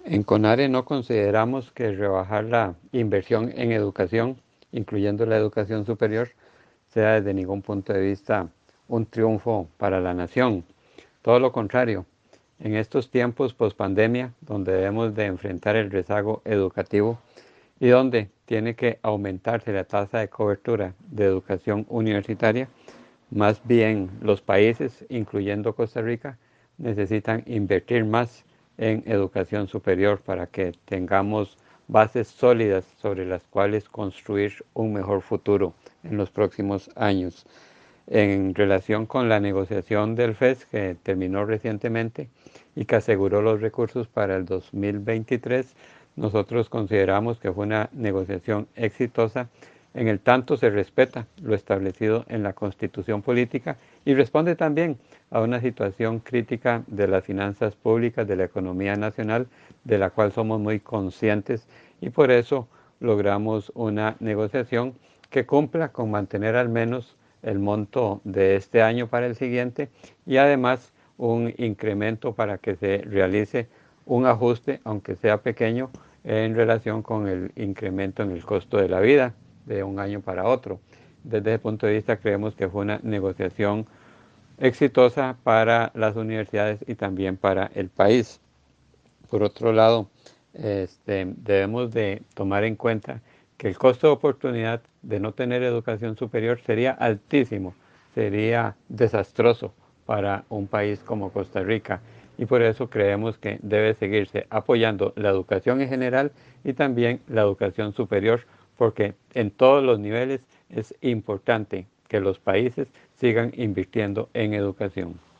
En CONARE no consideramos que rebajar la inversión en educación, incluyendo la educación superior, sea desde ningún punto de vista un triunfo para la nación. Todo lo contrario, en estos tiempos post-pandemia, donde debemos de enfrentar el rezago educativo y donde tiene que aumentarse la tasa de cobertura de educación universitaria, más bien los países, incluyendo Costa Rica, necesitan invertir más en educación superior para que tengamos bases sólidas sobre las cuales construir un mejor futuro en los próximos años. En relación con la negociación del FES que terminó recientemente y que aseguró los recursos para el 2023, nosotros consideramos que fue una negociación exitosa en el tanto se respeta lo establecido en la Constitución política y responde también a una situación crítica de las finanzas públicas, de la economía nacional, de la cual somos muy conscientes y por eso logramos una negociación que cumpla con mantener al menos el monto de este año para el siguiente y además un incremento para que se realice un ajuste, aunque sea pequeño, en relación con el incremento en el costo de la vida de un año para otro. Desde ese punto de vista creemos que fue una negociación exitosa para las universidades y también para el país. Por otro lado, debemos de tomar en cuenta que el costo de oportunidad de no tener educación superior sería altísimo, sería desastroso para un país como Costa Rica. Y por eso creemos que debe seguirse apoyando la educación en general y también la educación superior, porque en todos los niveles es importante que los países sigan invirtiendo en educación.